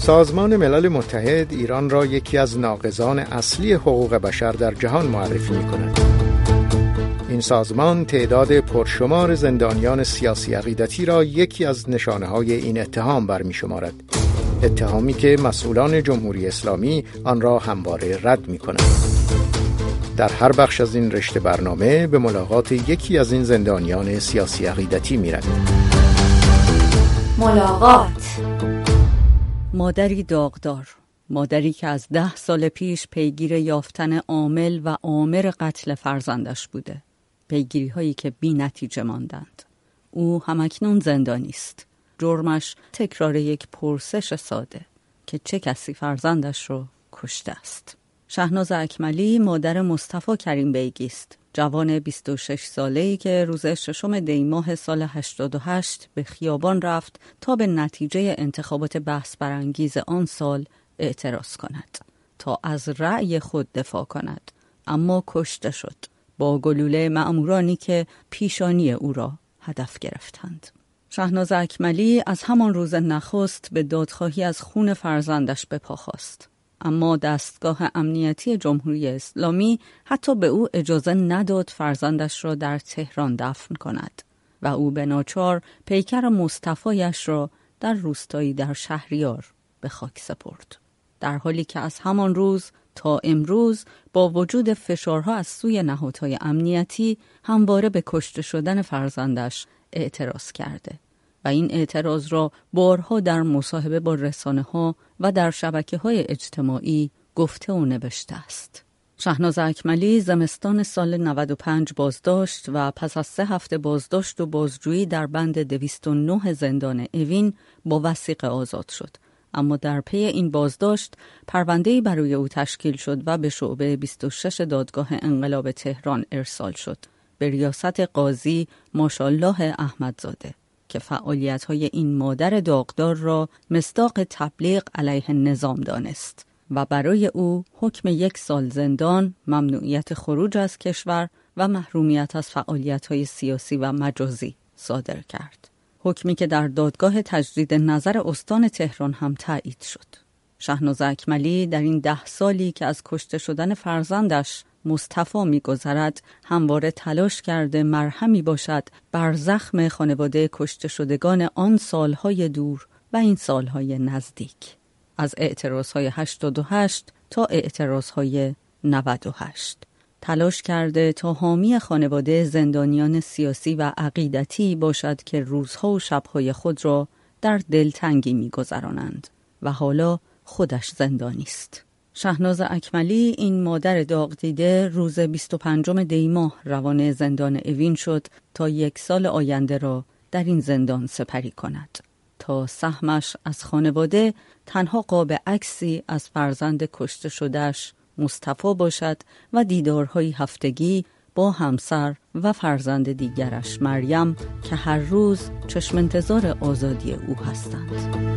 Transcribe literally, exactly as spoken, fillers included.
سازمان ملل متحد ایران را یکی از ناقضان اصلی حقوق بشر در جهان معرفی می‌کند. این سازمان تعداد پرشمار زندانیان سیاسی عقیدتی را یکی از نشانه‌های این اتهام برمی‌شمارد. اتهامی که مسئولان جمهوری اسلامی آن را همواره رد می‌کنند. در هر بخش از این رشته برنامه به ملاقات یکی از این زندانیان سیاسی عقیدتی می‌رویم. ملاقات. مادری داغدار، مادری که از ده سال پیش پیگیر یافتن عامل و آمر قتل فرزندش بوده، پیگیری هایی که بی نتیجه ماندند. او همکنون زندانی است. جرمش تکرار یک پرسش ساده که چه کسی فرزندش رو کشته است. شهناز اکملی مادر مصطفی کریم بیگی است، جوان بیست و شش ساله‌ای که روز ششم دی ماه سال هشتاد و هشت به خیابان رفت تا به نتیجه انتخابات بحث برانگیز آن سال اعتراض کند، تا از رأی خود دفاع کند، اما کشته شد با گلوله مأمورانی که پیشانی او را هدف گرفتند. شهناز اکملی از همان روز نخست به دادخواهی از خون فرزندش به پا خواست، اما دستگاه امنیتی جمهوری اسلامی حتی به او اجازه نداد فرزندش را در تهران دفن کند و او به ناچار پیکر مصطفیش را در روستایی در شهریار به خاک سپرد، در حالی که از همان روز تا امروز با وجود فشارها از سوی نهادهای امنیتی همواره به کشته شدن فرزندش اعتراض کرده و این اعتراض را بارها در مصاحبه با رسانه‌ها و در شبکه‌های اجتماعی گفته و نوشته است. شهناز اکملی زمستان سال نود و پنج بازداشت و پس از سه هفته بازداشت و بازجویی در بند دویست و نه زندان اوین با وثیقه آزاد شد، اما در پی این بازداشت پرونده‌ای برای او تشکیل شد و به شعبه بیست و شش دادگاه انقلاب تهران ارسال شد به ریاست قاضی ماشاءالله احمدزاده که فعالیت‌های این مادر داغدار را مصداق تبلیغ علیه نظام دانست و برای او حکم یک سال زندان، ممنوعیت خروج از کشور و محرومیت از فعالیت‌های سیاسی و مجازی صادر کرد. حکمی که در دادگاه تجدید نظر استان تهران هم تایید شد. شهناز اکملی در این ده سالی که از کشته شدن فرزندش مصطفی می‌گذرد همواره تلاش کرده مرهمی باشد بر زخم خانواده کشته شدگان آن سالهای دور و این سالهای نزدیک، از اعتراضهای هشتاد و هشت تا اعتراضهای نود و هشت. تلاش کرده تا حامی خانواده زندانیان سیاسی و عقیدتی باشد که روزها و شبهای خود را در دلتنگی می‌گذرانند و حالا خودش زندانی است. شهناز اکملی، این مادر داغ دیده، روز بیست و پنجم دی ماه روان زندان اوین شد تا یک سال آینده را در این زندان سپری کند، تا سهمش از خانواده تنها قاب عکسی از فرزند کشته شدهش مصطفی باشد و دیدارهای هفتگی با همسر و فرزند دیگرش مریم که هر روز چشم انتظار آزادی او هستند.